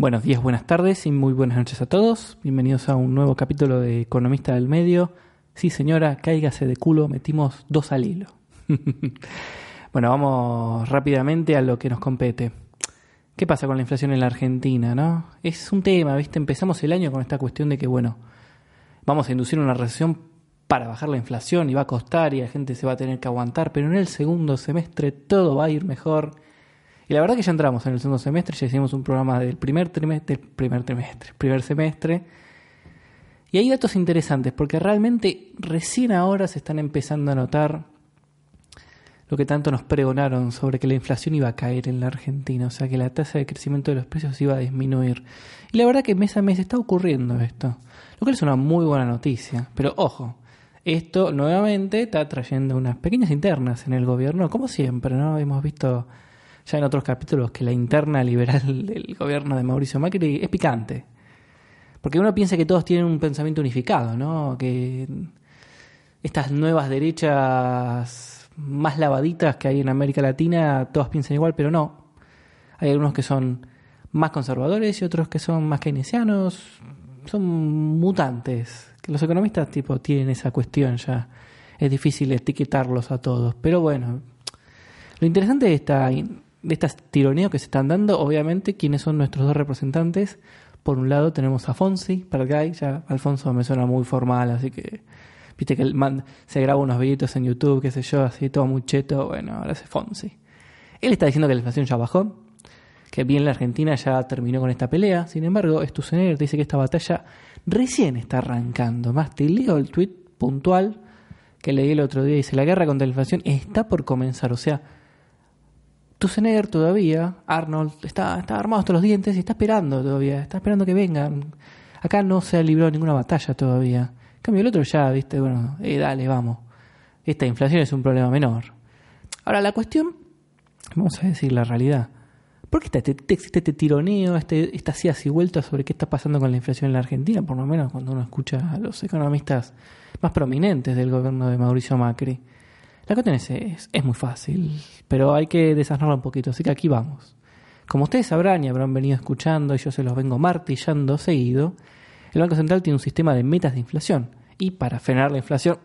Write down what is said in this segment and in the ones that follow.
Buenos días, buenas tardes y muy buenas noches a todos. Bienvenidos a un nuevo capítulo de Economista del Medio. Sí, señora, cáigase de culo, metimos 2 al hilo. Bueno, vamos rápidamente a lo que nos compete. ¿Qué pasa con la inflación en la Argentina, no? Es un tema, ¿viste? Empezamos el año con esta cuestión de que, bueno, vamos a inducir una recesión para bajar la inflación y va a costar y la gente se va a tener que aguantar, pero en el segundo semestre todo va a ir mejor. Y la verdad que ya entramos en el segundo semestre, ya hicimos un programa del primer semestre. Y hay datos interesantes, porque realmente recién ahora se están empezando a notar lo que tanto nos pregonaron sobre que la inflación iba a caer en la Argentina, o sea que la tasa de crecimiento de los precios iba a disminuir. Y la verdad que mes a mes está ocurriendo esto, lo cual es una muy buena noticia. Pero ojo, esto nuevamente está trayendo unas pequeñas internas en el gobierno, como siempre, ¿no? Hemos visto ya en otros capítulos que la interna liberal del gobierno de Mauricio Macri es picante. Porque uno piensa que todos tienen un pensamiento unificado, ¿no? Que estas nuevas derechas más lavaditas que hay en América Latina, todos piensan igual, pero no. Hay algunos que son más conservadores y otros que son más keynesianos. Son mutantes. Los economistas tienen esa cuestión ya. Es difícil etiquetarlos a todos. Pero bueno, lo interesante de estas tironeos que se están dando, obviamente, ¿quiénes son nuestros dos representantes? Por un lado tenemos a Fonsi, para acá, ya Alfonso me suena muy formal, así que viste que se graba unos videitos en YouTube, qué sé yo, así todo muy cheto. Bueno, ahora es Fonsi. Él está diciendo que la inflación ya bajó, que bien la Argentina ya terminó con esta pelea. Sin embargo, Sturzenegger dice que esta batalla recién está arrancando. Más te leo el tweet puntual que leí el otro día, dice: la guerra contra la inflación está por comenzar, o sea, Sturzenegger todavía, Arnold, está armado hasta los dientes y está esperando todavía, está esperando que vengan. Acá no se ha librado ninguna batalla todavía. En cambio el otro ya, viste, bueno, dale, vamos. Esta inflación es un problema menor. Ahora la cuestión, vamos a decir la realidad. ¿Por qué existe este tironeo, estas idas y vueltas sobre qué está pasando con la inflación en la Argentina? Por lo menos cuando uno escucha a los economistas más prominentes del gobierno de Mauricio Macri. La cuestión es muy fácil, pero hay que desasnarla un poquito, así que aquí vamos. Como ustedes sabrán y habrán venido escuchando, y yo se los vengo martillando seguido, el Banco Central tiene un sistema de metas de inflación, y para frenar la inflación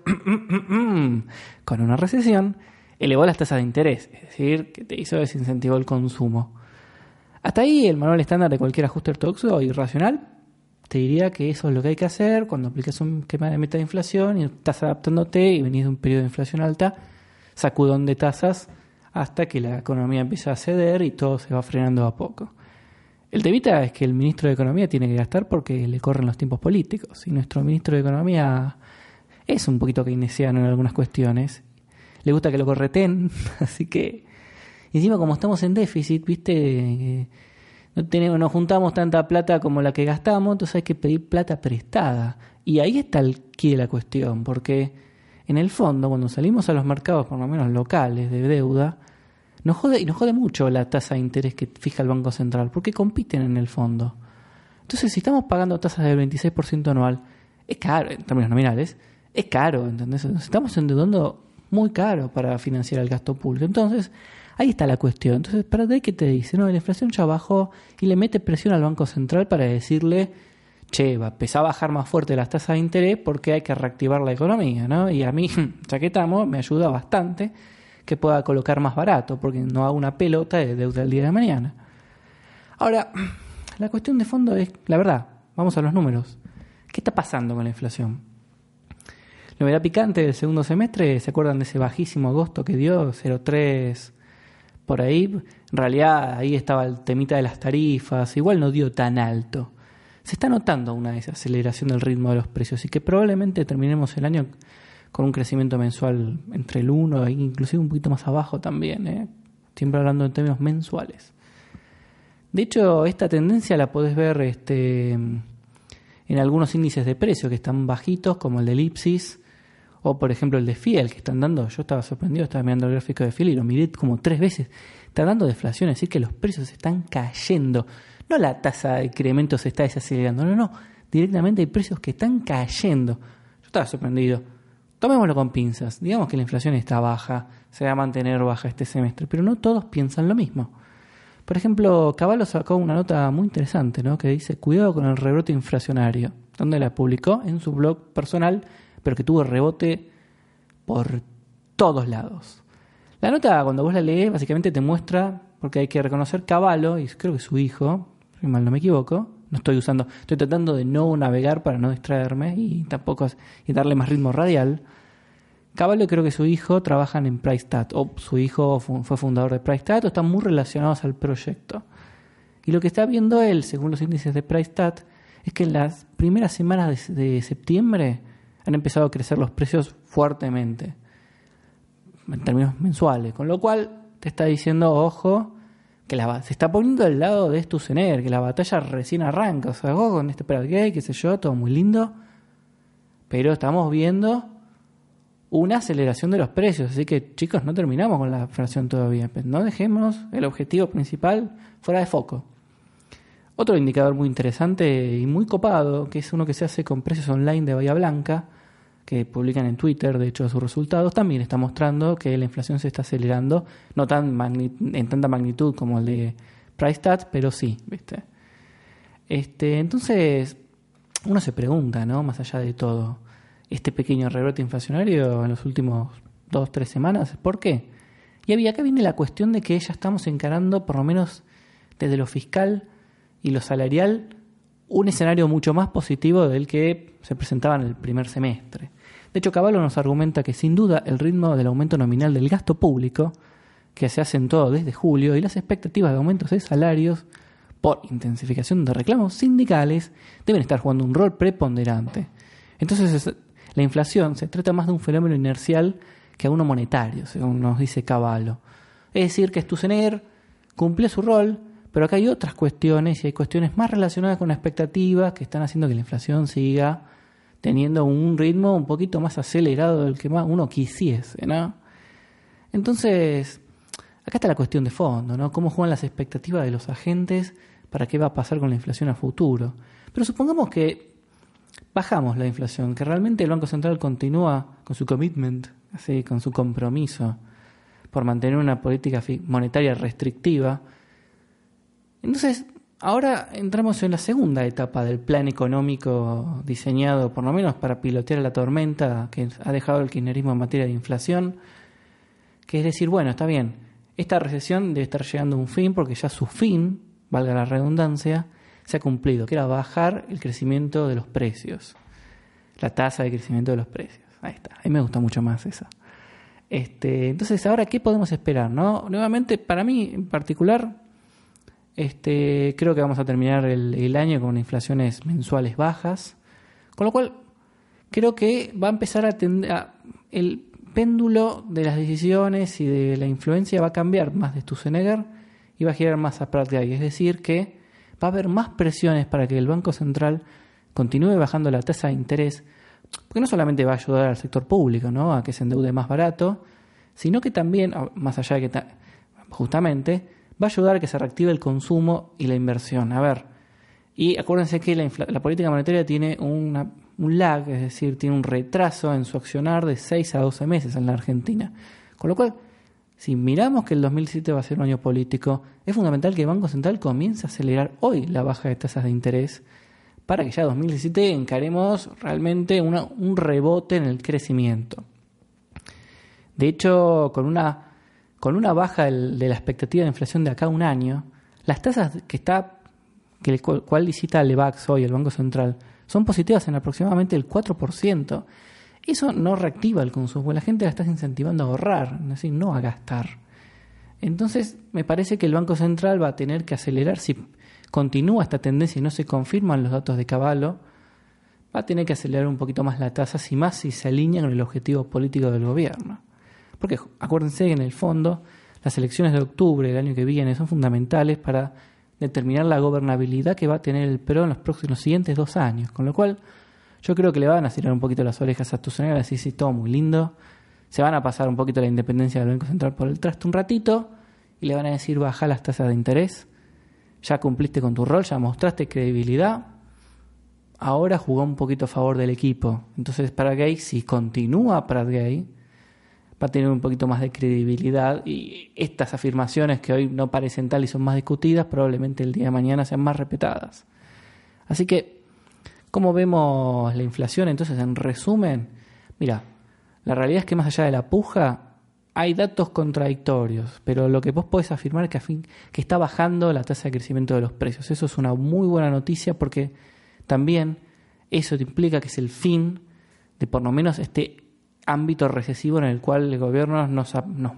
con una recesión, elevó las tasas de interés, es decir, que te desincentivó el consumo. Hasta ahí el manual estándar de cualquier ajuste ortodoxo y racional te diría que eso es lo que hay que hacer cuando aplicas un esquema de meta de inflación y estás adaptándote y venís de un periodo de inflación alta, sacudón de tasas hasta que la economía empieza a ceder y todo se va frenando a poco. El temita es que el ministro de Economía tiene que gastar porque le corren los tiempos políticos y nuestro ministro de Economía es un poquito keynesiano en algunas cuestiones, le gusta que lo correten, así que encima como estamos en déficit, viste, no juntamos tanta plata como la que gastamos, entonces hay que pedir plata prestada. Y ahí está el quid de la cuestión, porque en el fondo, cuando salimos a los mercados, por lo menos locales, de deuda, nos jode mucho la tasa de interés que fija el Banco Central, porque compiten en el fondo. Entonces, si estamos pagando tasas del 26% anual, es caro, en términos nominales, es caro, ¿entendés? Nos estamos endeudando muy caro para financiar el gasto público. Entonces, ahí está la cuestión. Entonces, ¿para qué te dice? No, la inflación ya bajó y le mete presión al Banco Central para decirle, che, va a empezar a bajar más fuerte las tasas de interés porque hay que reactivar la economía, ¿no? Y a mí, ya que estamos, me ayuda bastante que pueda colocar más barato porque no hago una pelota de deuda el día de mañana. Ahora, la cuestión de fondo es, la verdad, vamos a los números. ¿Qué está pasando con la inflación? Novedad picante del segundo semestre, ¿se acuerdan de ese bajísimo agosto que dio? 0,3 por ahí. En realidad ahí estaba el temita de las tarifas, igual no dio tan alto. Se está notando una desaceleración del ritmo de los precios y que probablemente terminemos el año con un crecimiento mensual entre el 1 e inclusive un poquito más abajo también, siempre hablando en términos mensuales. De hecho, esta tendencia la podés ver en algunos índices de precios que están bajitos, como el del Ipsos, o por ejemplo el de Fiel, que están dando, yo estaba sorprendido, estaba mirando el gráfico de Fiel y lo miré como 3 veces, está dando deflación, es decir que los precios están cayendo, no la tasa de incremento se está desacelerando, no, directamente hay precios que están cayendo. Yo estaba sorprendido. Tomémoslo con pinzas, digamos que la inflación está baja, se va a mantener baja este semestre, pero no todos piensan lo mismo. Por ejemplo, Cavallo sacó una nota muy interesante, ¿no? Que dice, cuidado con el rebrote inflacionario, donde la publicó en su blog personal, pero que tuvo rebote por todos lados. La nota, cuando vos la lees, básicamente te muestra, porque hay que reconocer Cavallo, y creo que su hijo, si mal no me equivoco, estoy tratando de no navegar para no distraerme y tampoco y darle más ritmo radial. Cavallo, creo que su hijo trabajan en PriceStat, o su hijo fue fundador de PriceStat, o están muy relacionados al proyecto. Y lo que está viendo él, según los índices de PriceStat, es que en las primeras semanas de septiembre han empezado a crecer los precios fuertemente, en términos mensuales, con lo cual te está diciendo, ojo, que se está poniendo del lado de Stusener, que la batalla recién arranca, o sea, ojo con este Pratgate, qué sé yo, todo muy lindo, pero estamos viendo una aceleración de los precios, así que chicos, no terminamos con la inflación todavía, no dejemos el objetivo principal fuera de foco. Otro indicador muy interesante y muy copado, que es uno que se hace con precios online de Bahía Blanca, que publican en Twitter, de hecho, sus resultados, también está mostrando que la inflación se está acelerando, no en tanta magnitud como el de PriceStat, pero sí, ¿viste? Entonces, uno se pregunta, ¿no? Más allá de todo, este pequeño rebrote inflacionario en los últimos 2-3 semanas, ¿por qué? Y acá viene la cuestión de que ya estamos encarando, por lo menos desde lo fiscal y lo salarial, un escenario mucho más positivo del que se presentaba en el primer semestre. De hecho, Cavallo nos argumenta que sin duda el ritmo del aumento nominal del gasto público, que se acentuó desde julio, y las expectativas de aumentos de salarios por intensificación de reclamos sindicales deben estar jugando un rol preponderante. Entonces, la inflación se trata más de un fenómeno inercial que a uno monetario, según nos dice Cavallo. Es decir, que Stusener cumplió su rol, pero acá hay otras cuestiones, y hay cuestiones más relacionadas con expectativas que están haciendo que la inflación siga teniendo un ritmo un poquito más acelerado del que más uno quisiese, ¿no? Entonces, acá está la cuestión de fondo, ¿no? Cómo juegan las expectativas de los agentes para qué va a pasar con la inflación a futuro. Pero supongamos que bajamos la inflación, que realmente el Banco Central continúa con su commitment, así, con su compromiso por mantener una política monetaria restrictiva. Entonces, ahora entramos en la segunda etapa del plan económico diseñado, por lo menos para pilotear la tormenta que ha dejado el kirchnerismo en materia de inflación, que es decir, bueno, está bien, esta recesión debe estar llegando a un fin porque ya su fin, valga la redundancia, se ha cumplido, que era bajar el crecimiento de los precios, la tasa de crecimiento de los precios. Ahí está, a mí me gusta mucho más esa. Entonces, ahora, ¿qué podemos esperar, no? Nuevamente, para mí en particular, creo que vamos a terminar el año con inflaciones mensuales bajas, con lo cual creo que va a empezar el péndulo de las decisiones y de la influencia va a cambiar más de Stusenegger y va a girar más a Pratgate, es decir, que va a haber más presiones para que el Banco Central continúe bajando la tasa de interés, porque no solamente va a ayudar al sector público, ¿no?, a que se endeude más barato, sino que también, más allá de que justamente va a ayudar a que se reactive el consumo y la inversión. A ver, y acuérdense que la política monetaria tiene un lag, es decir, tiene un retraso en su accionar de 6 a 12 meses en la Argentina. Con lo cual, si miramos que el 2017 va a ser un año político, es fundamental que el Banco Central comience a acelerar hoy la baja de tasas de interés para que ya en 2017 encaremos realmente un rebote en el crecimiento. De hecho, con una baja de la expectativa de inflación de acá a un año, las tasas el cual licita Lebacs hoy, el Banco Central, son positivas en aproximadamente el 4%. Eso no reactiva el consumo, la gente la está incentivando a ahorrar, es decir, no a gastar. Entonces, me parece que el Banco Central va a tener que acelerar, si continúa esta tendencia y no se confirman los datos de Cavallo, va a tener que acelerar un poquito más la tasa, si se alinea con el objetivo político del gobierno. Porque acuérdense que en el fondo las elecciones de octubre del año que viene son fundamentales para determinar la gobernabilidad que va a tener el PRO en los siguientes 2 años. Con lo cual, yo creo que le van a tirar un poquito las orejas a Stusenegger, a decir, sí, todo muy lindo. Se van a pasar un poquito la independencia del Banco Central por el traste un ratito y le van a decir, baja las tasas de interés. Ya cumpliste con tu rol, ya mostraste credibilidad. Ahora jugó un poquito a favor del equipo. Entonces, Pratgate, si continúa Pratgate, va a tener un poquito más de credibilidad y estas afirmaciones que hoy no parecen tal y son más discutidas, probablemente el día de mañana sean más respetadas. Así que, ¿cómo vemos la inflación? Entonces, en resumen, mira, la realidad es que más allá de la puja, hay datos contradictorios, pero lo que vos podés afirmar es que está bajando la tasa de crecimiento de los precios. Eso es una muy buena noticia porque también eso te implica que es el fin de por lo menos este ámbito recesivo en el cual el gobierno nos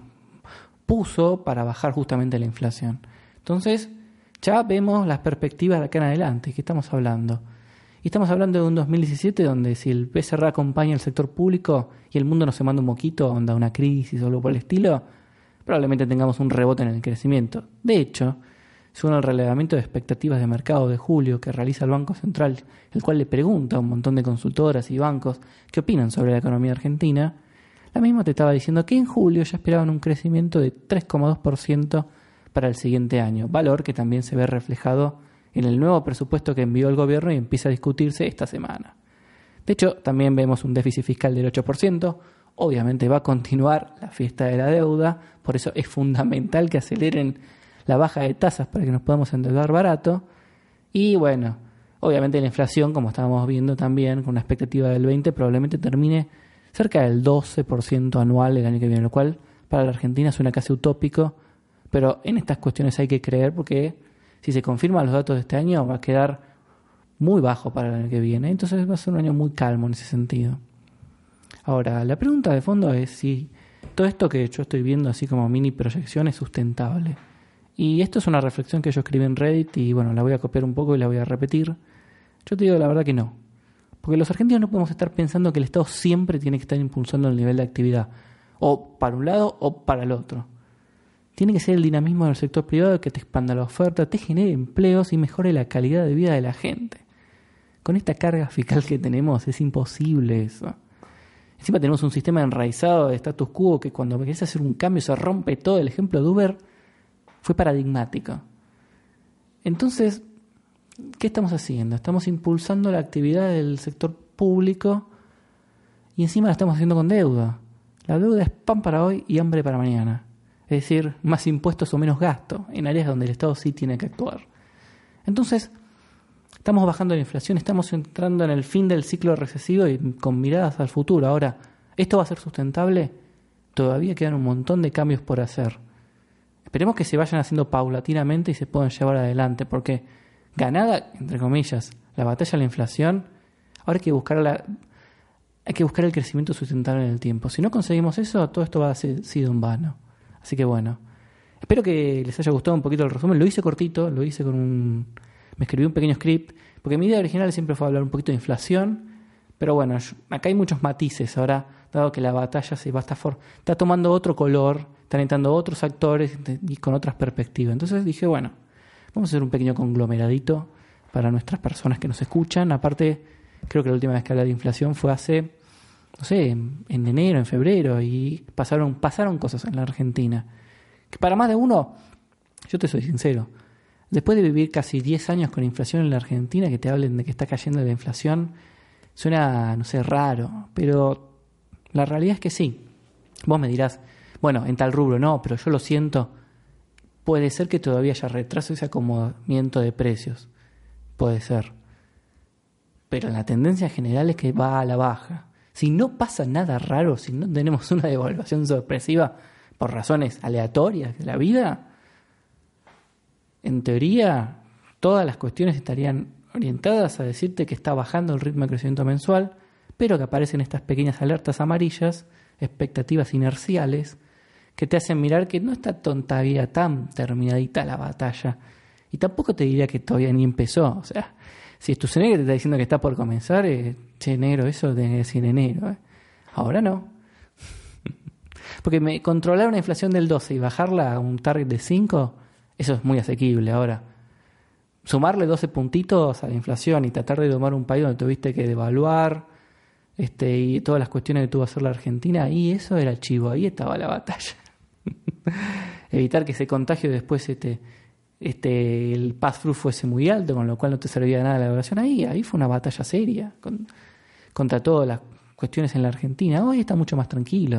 puso para bajar justamente la inflación. Entonces, ya vemos las perspectivas de acá en adelante. ¿Qué estamos hablando? Y estamos hablando de un 2017 donde si el BCR acompaña al sector público y el mundo no se manda un moquito, onda una crisis o algo por el estilo, probablemente tengamos un rebote en el crecimiento. De hecho, según el relevamiento de expectativas de mercado de julio que realiza el Banco Central, el cual le pregunta a un montón de consultoras y bancos qué opinan sobre la economía argentina, la misma te estaba diciendo que en julio ya esperaban un crecimiento de 3,2% para el siguiente año, valor que también se ve reflejado en el nuevo presupuesto que envió el gobierno y empieza a discutirse esta semana. De hecho, también vemos un déficit fiscal del 8%, obviamente va a continuar la fiesta de la deuda, por eso es fundamental que aceleren la baja de tasas para que nos podamos endeudar barato, y bueno, obviamente la inflación, como estábamos viendo también, con una expectativa del 20%, probablemente termine cerca del 12% anual el año que viene, lo cual para la Argentina suena casi utópico, pero en estas cuestiones hay que creer porque si se confirman los datos de este año, va a quedar muy bajo para el año que viene. Entonces va a ser un año muy calmo en ese sentido. Ahora, la pregunta de fondo es si todo esto que yo estoy viendo así como mini proyección es sustentable. Y esto es una reflexión que yo escribí en Reddit y bueno, la voy a copiar un poco y la voy a repetir. Yo te digo la verdad que no. Porque los argentinos no podemos estar pensando que el Estado siempre tiene que estar impulsando el nivel de actividad. O para un lado o para el otro. Tiene que ser el dinamismo del sector privado que te expanda la oferta, te genere empleos y mejore la calidad de vida de la gente. Con esta carga fiscal que tenemos es imposible eso. Encima tenemos un sistema enraizado de status quo que cuando querés hacer un cambio se rompe todo. El ejemplo de Uber fue paradigmático. Entonces, ¿qué estamos haciendo? Estamos impulsando la actividad del sector público y encima la estamos haciendo con deuda. La deuda es pan para hoy y hambre para mañana. Es decir, más impuestos o menos gasto en áreas donde el Estado sí tiene que actuar. Entonces, estamos bajando la inflación, estamos entrando en el fin del ciclo recesivo y con miradas al futuro. Ahora, ¿esto va a ser sustentable? Todavía quedan un montón de cambios por hacer. Esperemos que se vayan haciendo paulatinamente y se puedan llevar adelante, porque ganada, entre comillas, la batalla a la inflación, ahora hay que buscar el crecimiento sustentable en el tiempo. Si no conseguimos eso, todo esto va a ser sido en vano. Así que bueno, espero que les haya gustado un poquito el resumen. Lo hice cortito, lo hice me escribí un pequeño script, porque mi idea original siempre fue hablar un poquito de inflación, pero bueno, acá hay muchos matices. Ahora, dado que la batalla está tomando otro color, están entrando otros actores y con otras perspectivas. Entonces dije, bueno, vamos a hacer un pequeño conglomeradito para nuestras personas que nos escuchan. Aparte, creo que la última vez que hablé de inflación fue hace, no sé, en enero, en febrero, y pasaron cosas en la Argentina. Que para más de uno, yo te soy sincero, después de vivir casi 10 años con inflación en la Argentina, que te hablen de que está cayendo la inflación, suena, no sé, raro, pero la realidad es que sí. Vos me dirás, bueno, en tal rubro no, pero yo lo siento. Puede ser que todavía haya retraso ese acomodamiento de precios. Puede ser. Pero la tendencia general es que va a la baja. Si no pasa nada raro, si no tenemos una devaluación sorpresiva por razones aleatorias de la vida, en teoría todas las cuestiones estarían orientadas a decirte que está bajando el ritmo de crecimiento mensual, pero que aparecen estas pequeñas alertas amarillas, expectativas inerciales, que te hacen mirar que no está todavía tan terminadita la batalla. Y tampoco te diría que todavía ni empezó. O sea, si es tu negro que te está diciendo que está por comenzar, che, negro, eso tiene que decir enero. Ahora no. Porque controlar una inflación del 12 y bajarla a un target de 5, eso es muy asequible. Ahora, sumarle 12 puntitos a la inflación y tratar de tomar un país donde tuviste que devaluar y todas las cuestiones que tuvo que hacer la Argentina, y eso era el chivo, ahí estaba la batalla. Evitar que ese contagio después el pass-through fuese muy alto, con lo cual no te servía de nada la evaluación. Ahí fue una batalla seria contra todas las cuestiones en la Argentina. Hoy está mucho más tranquilo.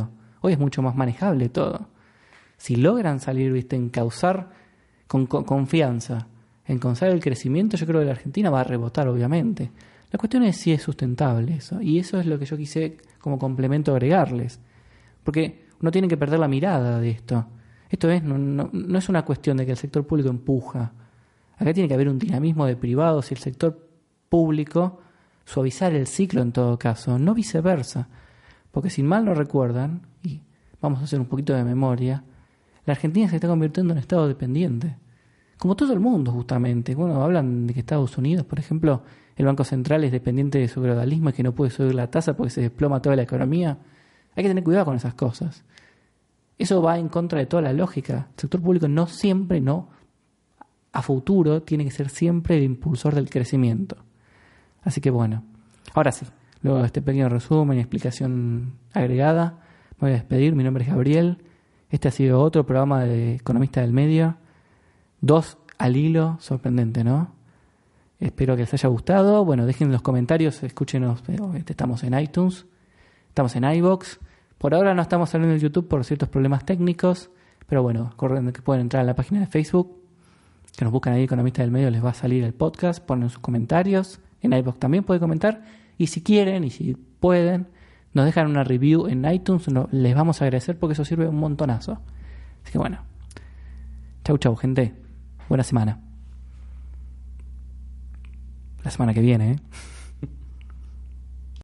Hoy es mucho más manejable todo. Si logran salir, viste, en causar con confianza, en causar el crecimiento, yo creo que la Argentina va a rebotar, obviamente. La cuestión es si es sustentable eso. Y eso es lo que yo quise como complemento agregarles. Porque uno tiene que perder la mirada de esto. Esto es no es una cuestión de que el sector público empuja. Acá tiene que haber un dinamismo de privados y el sector público suavizar el ciclo en todo caso, no viceversa. Porque si mal no recuerdan, y vamos a hacer un poquito de memoria, la Argentina se está convirtiendo en estado dependiente. Como todo el mundo, justamente. Bueno, hablan de que Estados Unidos, por ejemplo, el Banco Central es dependiente de su feudalismo y que no puede subir la tasa porque se desploma toda la economía. Hay que tener cuidado con esas cosas. Eso va en contra de toda la lógica. El sector público no siempre, a futuro, tiene que ser siempre el impulsor del crecimiento. Así que bueno, ahora sí, luego de este pequeño resumen y explicación agregada, me voy a despedir. Mi nombre es Gabriel. Este ha sido otro programa de Economista del Medio. 2 al hilo, sorprendente, ¿no? Espero que les haya gustado. Bueno, dejen en los comentarios, escúchenos. Estamos en iTunes, estamos en iVoox. Por ahora no estamos saliendo en YouTube por ciertos problemas técnicos, pero bueno, recuerden que pueden entrar a la página de Facebook, que nos buscan ahí Economista del Medio, les va a salir el podcast, ponen sus comentarios. En iVoox también pueden comentar. Y si quieren y si pueden, nos dejan una review en iTunes, les vamos a agradecer porque eso sirve un montonazo. Así que bueno, chau gente, buena semana. La semana que viene,